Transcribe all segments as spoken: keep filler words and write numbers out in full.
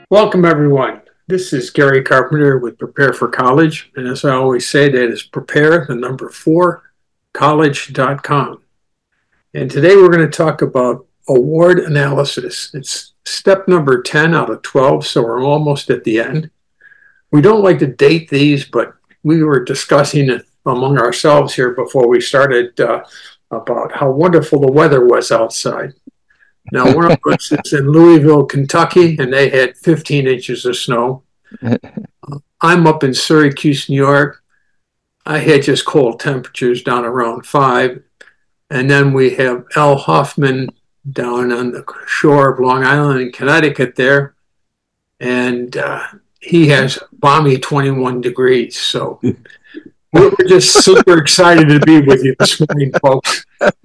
Welcome, everyone. This is Gary Carpenter with Prepare for College. And as I always say, that is prepare, the number four, college dot com. And today we're going to talk about award analysis. It's step number ten out of twelve, so we're almost at the end. We don't like to date these, but we were discussing it among ourselves here before we started uh, about how wonderful the weather was outside. Now, one of us is in Louisville, Kentucky, and they had fifteen inches of snow. I'm up in Syracuse, New York. I had just cold temperatures down around five. And then we have Al Hoffman down on the shore of Long Island in Connecticut there. And uh, he has balmy twenty-one degrees. So we're just super excited to be with you this morning, folks.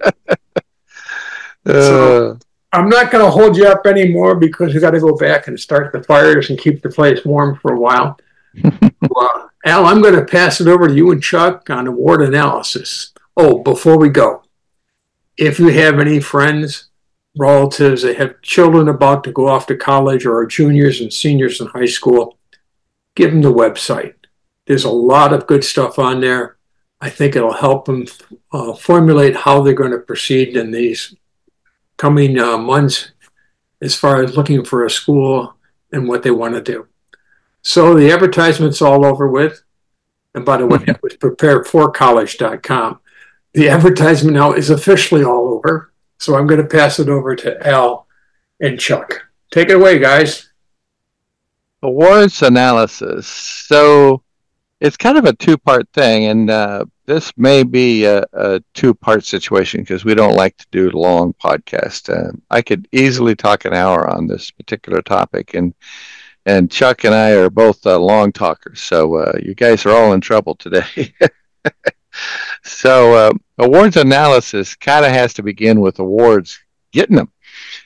So, I'm not going to hold you up anymore because we got to go back and start the fires and keep the place warm for a while. uh, Al, I'm going to pass it over to you and Chuck on award analysis. Oh, before we go, if you have any friends, relatives that have children about to go off to college or are juniors and seniors in high school, give them the website. There's a lot of good stuff on there. I think it'll help them uh, formulate how they're going to proceed in these coming uh, months as far as looking for a school and what they want to do. So the advertisement's all over with. And by the way, it was prepare for college dot com. The advertisement now is officially all over. So I'm going to pass it over to Al and Chuck. Take it away, guys. Awards analysis. So it's kind of a two-part thing, and uh, this may be a, a two-part situation because we don't like to do long podcasts. Uh, I could easily talk an hour on this particular topic, and and Chuck and I are both uh, long talkers, so uh, you guys are all in trouble today. so uh, awards analysis kind of has to begin with awards, getting them.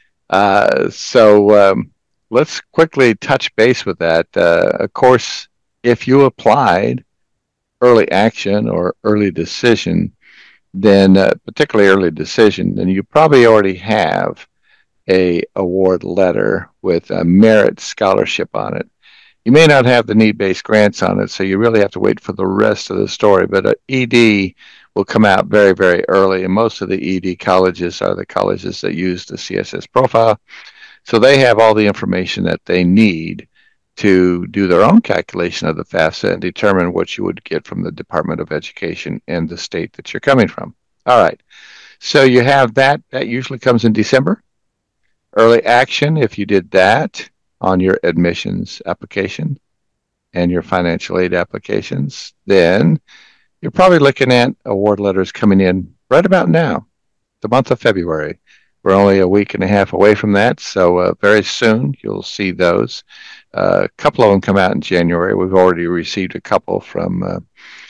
Uh, so um, let's quickly touch base with that. Uh, of course, if you applied early action or early decision, then uh, particularly early decision, then you probably already have a award letter with a merit scholarship on it. You may not have the need-based grants on it, so you really have to wait for the rest of the story, but an E D will come out very, very early, and most of the E D colleges are the colleges that use the C S S profile, so they have all the information that they need to do their own calculation of the FAFSA and determine what you would get from the Department of Education and the state that you're coming from. All right. So you have that. That usually comes in December. Early action, if you did that on your admissions application and your financial aid applications, then you're probably looking at award letters coming in right about now, the month of February. We're only a week and a half away from that, so uh, very soon you'll see those. Uh, a couple of them come out in January. We've already received a couple from uh,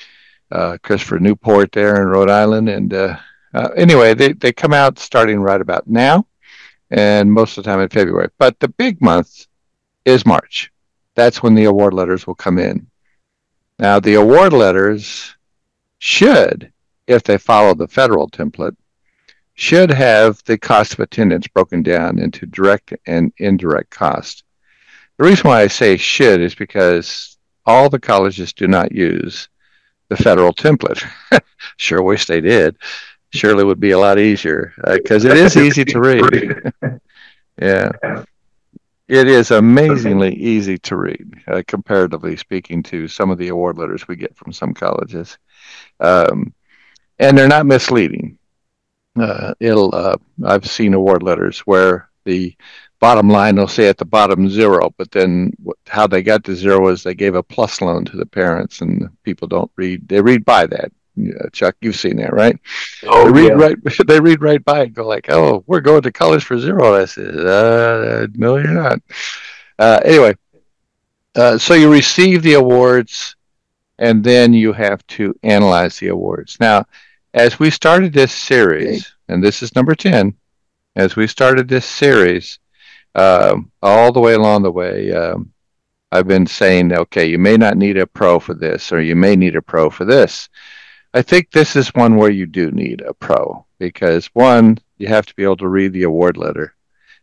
uh, Christopher Newport there in Rhode Island. And uh, uh, anyway, they, they come out starting right about now and most of the time in February. But the big month is March. That's when the award letters will come in. Now, the award letters should, if they follow the federal template, should have the cost of attendance broken down into direct and indirect cost. The reason why I say should is because all the colleges do not use the federal template. Sure wish they did. Surely would be a lot easier because uh, it is easy to read. Yeah. It is amazingly easy to read, uh, comparatively speaking to some of the award letters we get from some colleges. Um, and they're not misleading. Uh, it'll. Uh, I've seen award letters where the bottom line will say at the bottom zero, but then what, how they got to zero is they gave a plus loan to the parents, and people don't read. They read by that. Yeah, Chuck, you've seen that, right? Oh, they read yeah. right. They read right by it and go like, "Oh, we're going to college for zero." I said, uh, "No, you're not." Uh, anyway, uh, so you receive the awards, and then you have to analyze the awards. Now, as we started this series, and this is number ten, as we started this series, um, all the way along the way, um, I've been saying, okay, you may not need a pro for this, or you may need a pro for this. I think this is one where you do need a pro because, one, you have to be able to read the award letter.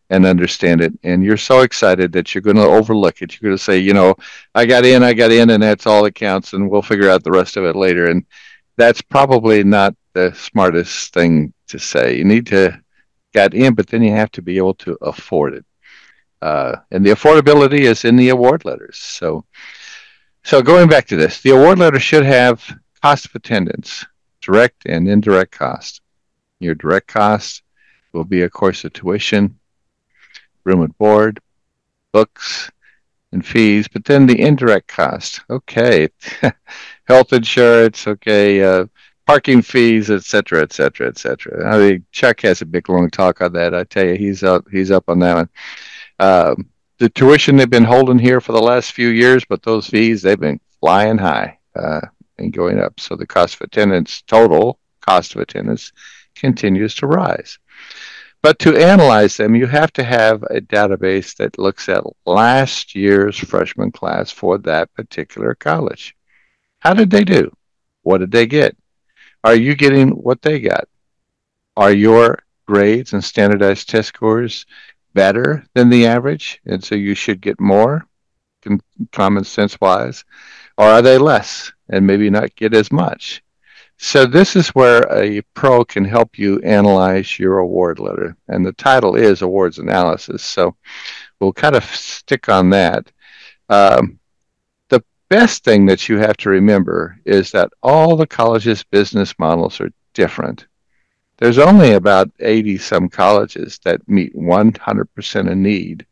and understand it. And you're so excited that you're going to overlook it. You're going to say, you know, I got in, I got in, and that's all that counts, and we'll figure out the rest of it later. And that's probably not the smartest thing to say. You need to get in, but then you have to be able to afford it. Uh, and the affordability is in the award letters. So, so going back to this, the award letter should have cost of attendance, direct and indirect cost. Your direct cost will be, of course, the tuition, room and board, books, and fees, but then the indirect cost. Okay, health insurance, okay, uh, parking fees, et cetera, et cetera, et cetera. I mean, Chuck has a big long talk on that. I tell you, he's up, he's up on that one. Um, the tuition they've been holding here for the last few years, but those fees, they've been flying high uh, and going up. So the cost of attendance, total cost of attendance, continues to rise. But to analyze them, you have to have a database that looks at last year's freshman class for that particular college. How did they do? What did they get? Are you getting what they got? Are your grades and standardized test scores better than the average? And so you should get more, common sense wise. Or are they less and maybe not get as much? So this is where a pro can help you analyze your award letter. And the title is Awards Analysis. So we'll kind of stick on that. Um, the best thing that you have to remember is that all the colleges' business models are different. There's only about eighty some colleges that meet one hundred percent of need.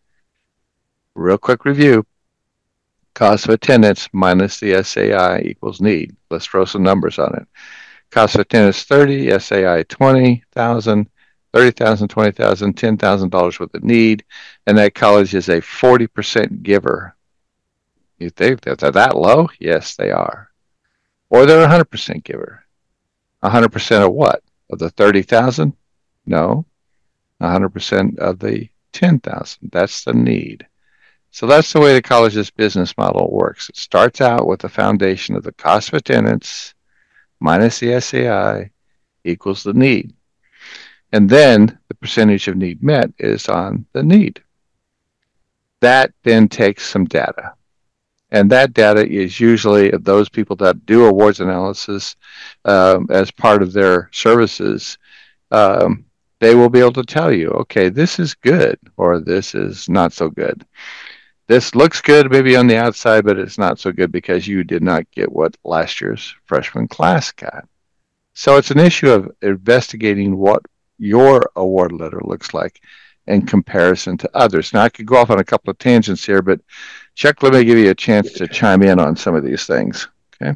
Real quick review. Cost of attendance minus the S A I equals need. Let's throw some numbers on it. Cost of attendance thirty, S A I twenty thousand, thirty thousand, twenty thousand, ten thousand dollars worth of need, and that college is a forty percent giver. You think that they're that low? Yes, they are. Or they're a one hundred percent giver. one hundred percent of what? Of the thirty thousand? No. one hundred percent of the ten thousand. That's the need. So that's the way the college's business model works. It starts out with the foundation of the cost of attendance minus the S A I equals the need. And then the percentage of need met is on the need. That then takes some data. And that data is usually of those people that do awards analysis um, as part of their services. Um, they will be able to tell you, okay, this is good or this is not so good. This looks good maybe on the outside, but it's not so good because you did not get what last year's freshman class got. So it's an issue of investigating what your award letter looks like in comparison to others. Now, I could go off on a couple of tangents here, but Chuck, let me give you a chance to chime in on some of these things. Okay.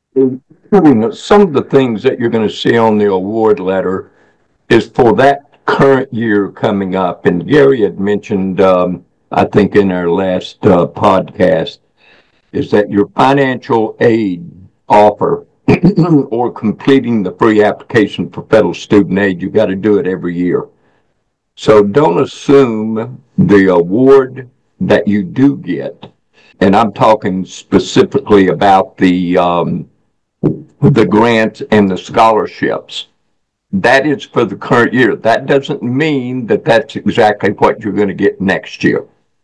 Some of the things that you're going to see on the award letter is for that current year coming up. And Gary had mentioned, um, I think in our last uh, podcast, is that your financial aid offer or completing the free application for federal student aid, you got to do it every year. So don't assume the award that you do get, and I'm talking specifically about the um, the grants and the scholarships. That is for the current year. That doesn't mean that that's exactly what you're going to get next year.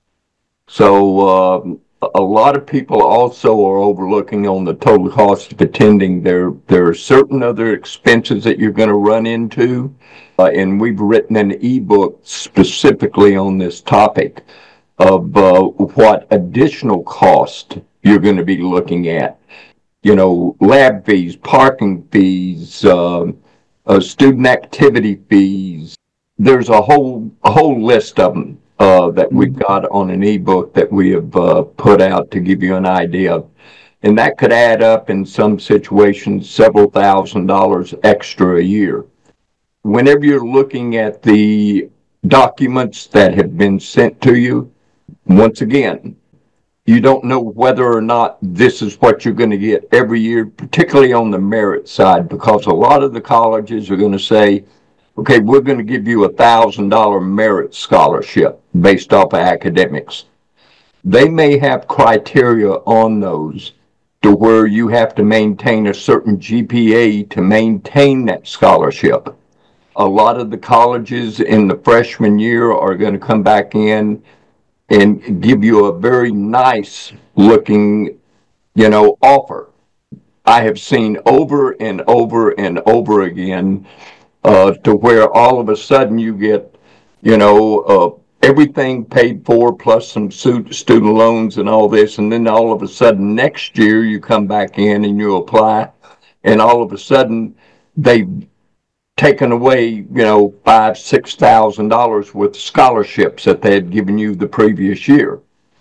So um, a lot of people also are overlooking on the total cost of attending. There, there are certain other expenses that you're going to run into, uh, and we've written an ebook specifically on this topic of uh, what additional cost you're going to be looking at. You know, lab fees, parking fees, uh, uh, student activity fees. There's a whole a whole list of them uh, that we've got on an ebook that we have uh, put out to give you an idea of. And that could add up in some situations several thousand dollars extra a year. Whenever you're looking at the documents that have been sent to you, once again, you don't know whether or not this is what you're going to get every year, particularly on the merit side, because a lot of the colleges are going to say, okay, we're going to give you a one thousand dollars merit scholarship based off of academics. They may have criteria on those to where you have to maintain a certain G P A to maintain that scholarship. a lot of the colleges in the freshman year are going to come back in and give you a very nice looking, you know, offer. I have seen over and over and over again uh, to where all of a sudden you get, you know, uh, everything paid for plus some student loans and all this. And then all of a sudden next year you come back in and you apply, and all of a sudden they've taken away, you know, five, six thousand dollars worth of scholarships that they had given you the previous year.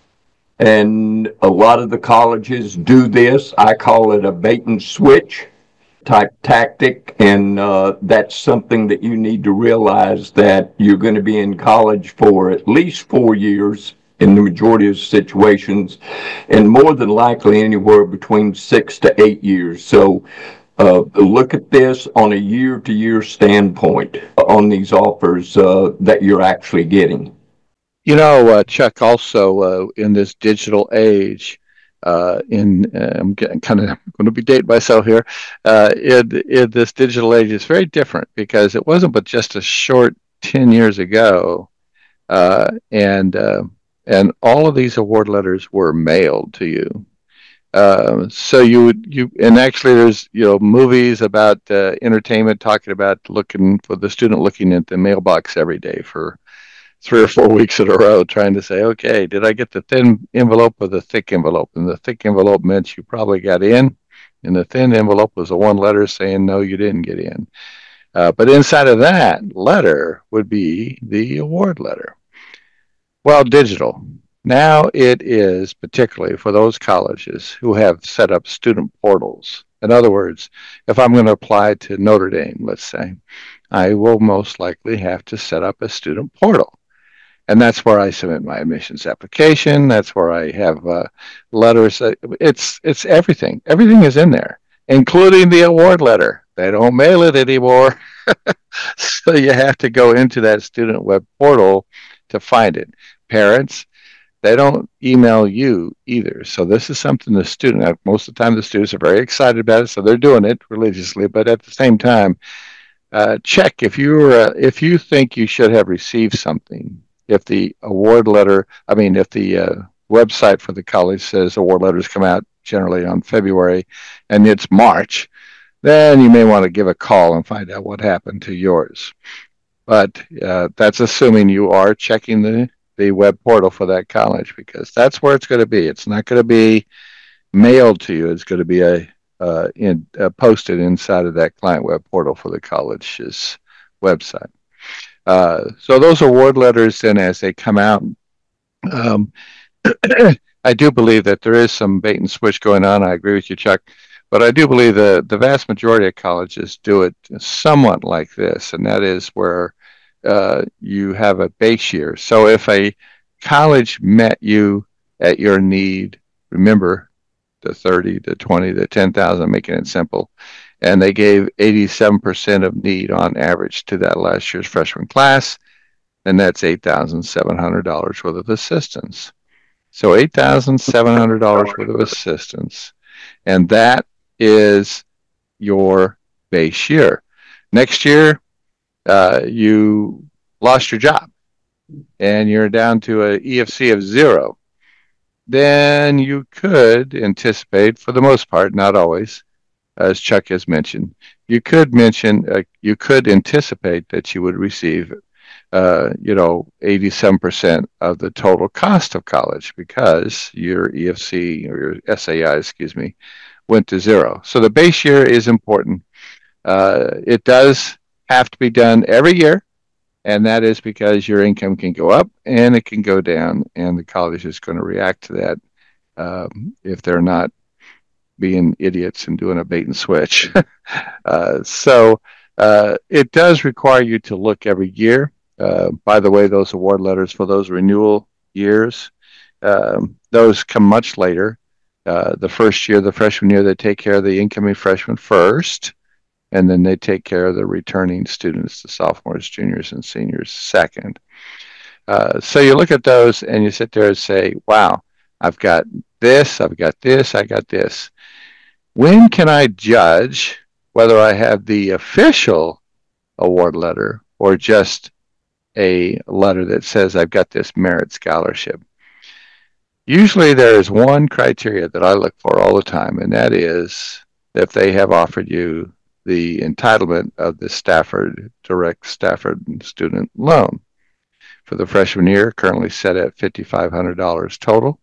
And a lot of the colleges do this. I call it a bait and switch type tactic, and uh, that's something that you need to realize, that you're going to be in college for at least four years in the majority of situations, and more than likely anywhere between six to eight years. So uh, look at this on a year-to-year standpoint on these offers uh, that you're actually getting. You know, uh, Chuck, also uh, in this digital age, uh, in uh, I'm getting kind of going to be dating myself here. Uh, in, in this digital age, it's very different, because it wasn't but just a short ten years ago, uh, and uh, and all of these award letters were mailed to you. Uh, so you would you and actually there's you know movies about uh, entertainment talking about looking for the student looking at the mailbox every day for three or four weeks in a row, trying to say, okay, did I get the thin envelope or the thick envelope? And the thick envelope meant you probably got in, and the thin envelope was a one letter saying, no, you didn't get in. Uh, but inside of that letter would be the award letter. Well, digital. Now it is, particularly for those colleges who have set up student portals. In other words, if I'm going to apply to Notre Dame, let's say, I will most likely have to set up a student portal. And that's where I submit my admissions application. That's where I have uh, letters. It's it's everything. Everything is in there, including the award letter. They don't mail it anymore. So you have to go into that student web portal to find it. Parents, they don't email you either. So this is something the student, most of the time the students are very excited about it, so they're doing it religiously. But at the same time, uh, check if you uh, if you think you should have received something. If the award letter, I mean, if the uh, website for the college says award letters come out generally on February and it's March, then you may want to give a call and find out what happened to yours. But uh, that's assuming you are checking the, the web portal for that college, because that's where it's going to be. It's not going to be mailed to you. It's going to be a, uh, in, uh, posted inside of that client web portal for the college's website. Uh, so those award letters, then, as they come out, um, I do believe that there is some bait and switch going on. I agree with you, Chuck. But I do believe the, the vast majority of colleges do it somewhat like this, and that is where uh, you have a base year. So if a college met you at your need, remember the thirty, the twenty, the ten thousand, making it simple, and they gave eighty-seven percent of need on average to that last year's freshman class, then that's eight thousand seven hundred dollars worth of assistance. So eight thousand seven hundred dollars worth of assistance, and that is your base year. Next year, uh, you lost your job, and you're down to an E F C of zero. Then you could anticipate, for the most part, not always, as Chuck has mentioned, you could mention, uh, you could anticipate that you would receive, uh, you know, eighty-seven percent of the total cost of college, because your E F C or your S A I, excuse me, went to zero. So the base year is important. Uh, it does have to be done every year, and that is because your income can go up and it can go down, and the college is going to react to that um, if they're not being idiots and doing a bait and switch. uh, so uh, it does require you to look every year. Uh, by the way, those award letters for those renewal years, um, those come much later. Uh, the first year, the freshman year, they take care of the incoming freshmen first, and then they take care of the returning students, the sophomores, juniors, and seniors second. Uh, so you look at those and you sit there and say, wow, I've got this, I've got this, I got this. When can I judge whether I have the official award letter or just a letter that says I've got this merit scholarship. Usually there is one criteria that I look for all the time, and that is if they have offered you the entitlement of the Stafford, direct Stafford student loan. For the freshman year, currently set at five thousand five hundred dollars total.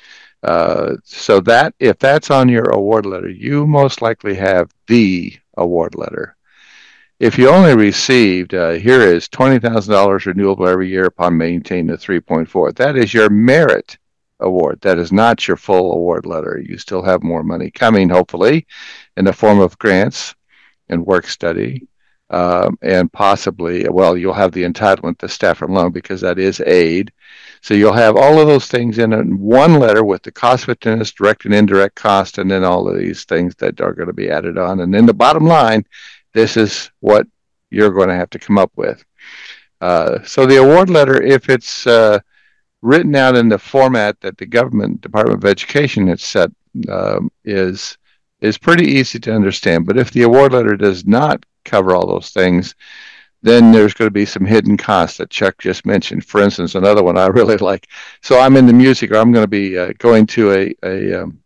Uh, so that if that's on your award letter, you most likely have the award letter. If you only received, uh, here is twenty thousand dollars renewable every year upon maintaining a three point four, that is your merit award. That is not your full award letter. You still have more money coming, hopefully, in the form of grants and work study, um, and possibly, well, you'll have the entitlement to Stafford loan because that is aid. So you'll have all of those things in one letter with the cost effectiveness, direct and indirect cost, and then all of these things that are going to be added on. And then the bottom line, this is what you're going to have to come up with. Uh, so the award letter, if it's uh, written out in the format that the government Department of Education has set, um, is is pretty easy to understand. But if the award letter does not cover all those things, then there's going to be some hidden costs that Chuck just mentioned. For instance, another one I really like. So I'm in the music, or I'm going to be uh, going to a a um,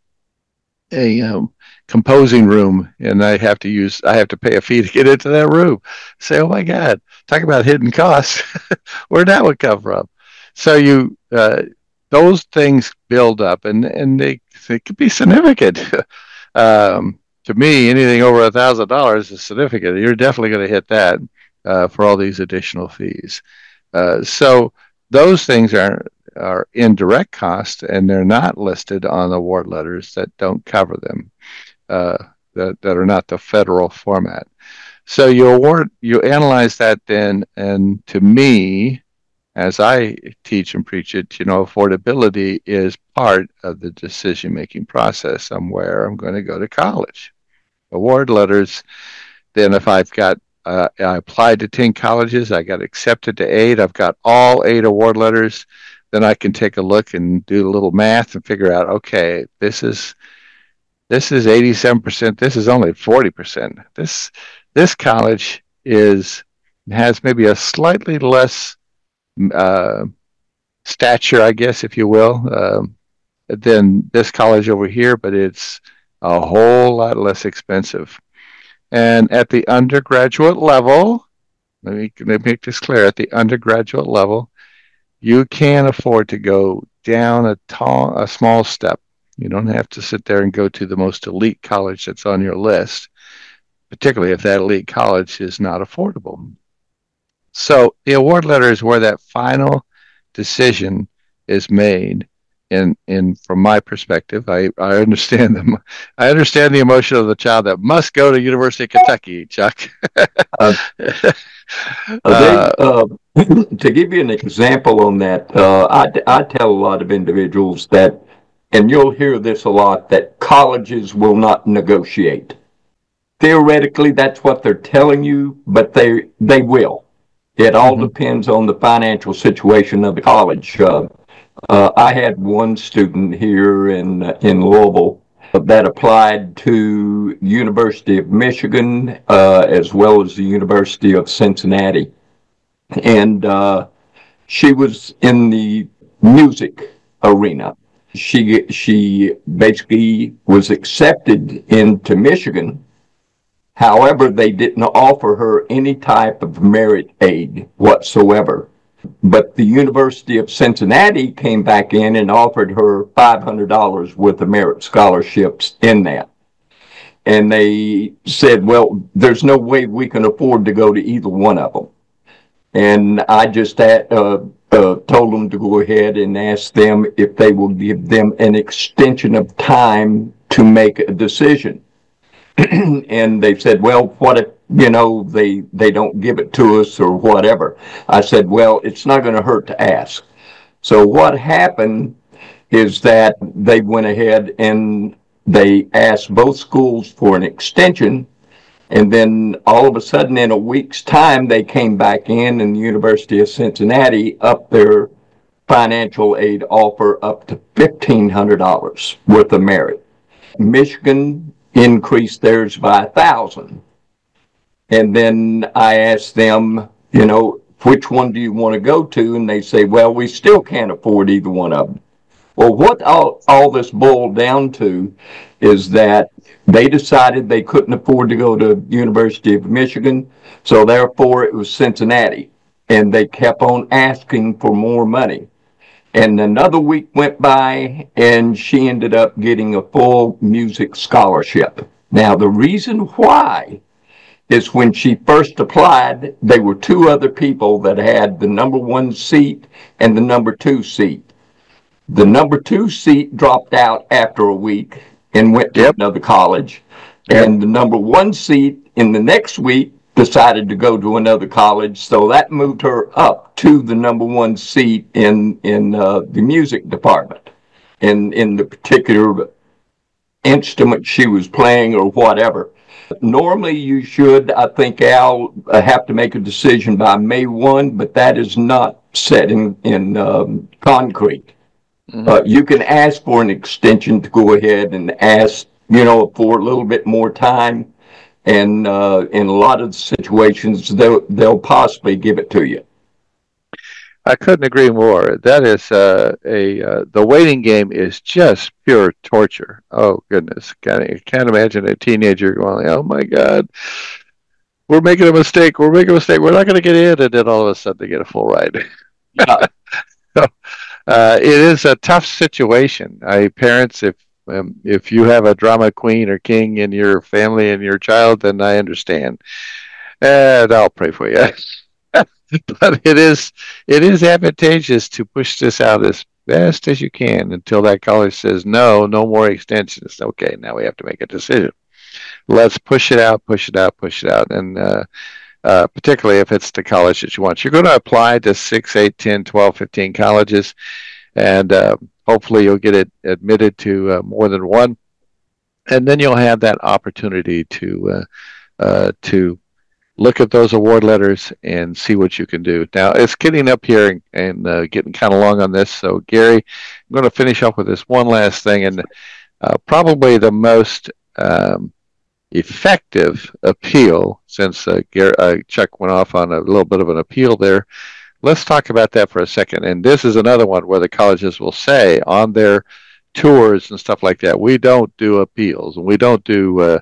a um, composing room, and I have to use I have to pay a fee to get into that room. Say, oh my God, talk about hidden costs. Where'd that one come from? So you uh, those things build up, and and they they could be significant. um, to me, anything over a thousand dollars is significant. You're definitely going to hit that. Uh, for all these additional fees. Uh, so those things are are indirect costs, and they're not listed on award letters that don't cover them, uh, that, that are not the federal format. So you award, you analyze that then, and to me, as I teach and preach it, you know, affordability is part of the decision-making process on where I'm going to go to college. Award letters, then if I've got Uh, I applied to ten colleges. I got accepted to eight. I've got all eight award letters. Then I can take a look and do a little math and figure out, okay, this is this is eighty-seven percent. This is only forty percent. This this college is has maybe a slightly less uh, stature, I guess, if you will, uh, than this college over here, but it's a whole lot less expensive. And at the undergraduate level, let me, let me make this clear, at the undergraduate level, you can afford to go down a, tall, a small step. You don't have to sit there and go to the most elite college that's on your list, particularly if that elite college is not affordable. So the award letter is where that final decision is made. And, and from my perspective, I, I understand them. I understand the emotion of the child that must go to University of Kentucky, Chuck. uh, they, uh, to give you an example on that, uh, I, I tell a lot of individuals that, and you'll hear this a lot, that colleges will not negotiate. Theoretically, that's what they're telling you, but they they will. It all mm-hmm. depends on the financial situation of the college. Uh, Uh, I had one student here in in Louisville that applied to University of Michigan uh, as well as the University of Cincinnati, and uh, she was in the music arena. She she basically was accepted into Michigan. However, they didn't offer her any type of merit aid whatsoever. But the University of Cincinnati came back in and offered her five hundred dollars worth of merit scholarships in that. And they said, well, there's no way we can afford to go to either one of them. And I just uh, uh, told them to go ahead and ask them if they will give them an extension of time to make a decision. And they said, well, what if, you know, they, they don't give it to us or whatever. I said, well, it's not going to hurt to ask. So what happened is that they went ahead and they asked both schools for an extension. And then all of a sudden in a week's time, they came back in and the University of Cincinnati upped their financial aid offer up to fifteen hundred dollars worth of merit. Michigan increased theirs by a thousand. And then I ask them, you know, which one do you want to go to? And they say, well, we still can't afford either one of them. Well, what all, all this boiled down to is that they decided they couldn't afford to go to University of Michigan, so therefore it was Cincinnati. And they kept on asking for more money. And another week went by, and she ended up getting a full music scholarship. Now, the reason why is when she first applied, there were two other people that had the number one seat and the number two seat. The number two seat dropped out after a week and went to yep. another college. Yep. And the number one seat in the next week decided to go to another college. So that moved her up to the number one seat in, in uh, the music department. And in the particular instrument she was playing or whatever. Normally you should, I think, Al, have to make a decision by May first, but that is not set in, in um, concrete. Mm-hmm. Uh, you can ask for an extension to go ahead and ask, you know, for a little bit more time. And uh, in a lot of situations, they'll, they'll possibly give it to you. I couldn't agree more. That is uh, a uh, the waiting game is just pure torture. Oh goodness, can't can't imagine a teenager going, "Oh my God, we're making a mistake. We're making a mistake. We're not going to get in," and then all of a sudden they get a full ride. Yeah. so, uh, it is a tough situation. I parents, if um, if you have a drama queen or king in your family and your child, then I understand, and I'll pray for you. But it is it is advantageous to push this out as best as you can until that college says no, no more extensions. Okay, now we have to make a decision. Let's push it out, push it out, push it out, and uh, uh, particularly if it's the college that you want. You're going to apply to six, eight, ten, twelve, fifteen colleges, and uh, hopefully you'll get it admitted to uh, more than one, and then you'll have that opportunity to uh, uh, to look at those award letters and see what you can do. Now, it's getting up here and, and uh, getting kind of long on this. So, Gary, I'm going to finish up with this one last thing. And uh, probably the most um, effective appeal, since uh, Gary, uh, Chuck went off on a little bit of an appeal there, let's talk about that for a second. And this is another one where the colleges will say on their tours and stuff like that, we don't do appeals, and we don't do uh,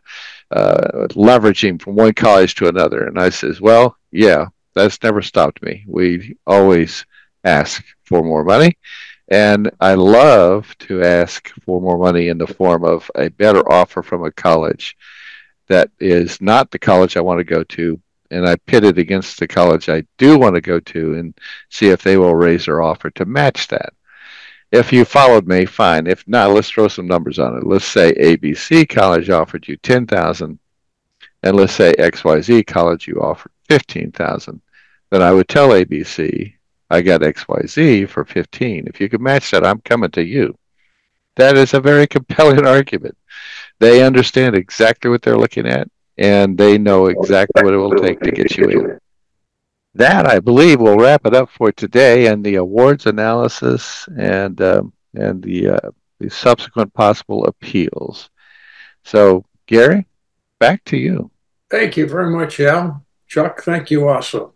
uh, leveraging from one college to another. And I says, well, yeah, that's never stopped me. We always ask for more money, and I love to ask for more money in the form of a better offer from a college that is not the college I want to go to, and I pit it against the college I do want to go to and see if they will raise their offer to match that. If you followed me, fine. If not, let's throw some numbers on it. Let's say A B C College offered you ten thousand dollars, and let's say X Y Z College you offered fifteen thousand dollars. Then I would tell A B C, I got X Y Z for fifteen. If you can match that, I'm coming to you. That is a very compelling argument. They understand exactly what they're looking at, and they know exactly what it will take to get you in. That, I believe, will wrap it up for today, and the awards analysis and um, and the uh, the subsequent possible appeals. So, Gary, back to you. Thank you very much, Al. Chuck, thank you also.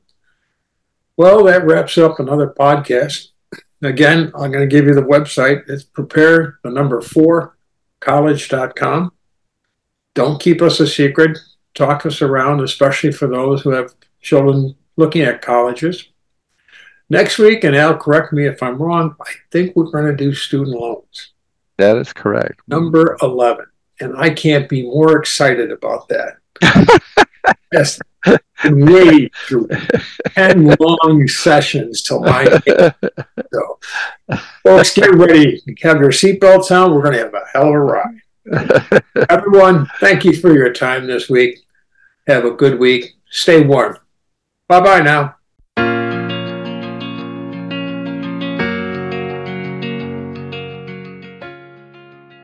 Well, that wraps up another podcast. Again, I'm going to give you the website. It's prepare the number four college dot com. Don't keep us a secret. Talk us around, especially for those who have children looking at colleges. Next week, and Al, correct me if I'm wrong, I think we're going to do student loans. That is correct. Number eleven. And I can't be more excited about that. Yes, way through ten long sessions till nine a.m. So, folks, get ready. Have your seatbelts on. We're going to have a hell of a ride. Everyone, thank you for your time this week. Have a good week. Stay warm. Bye-bye now.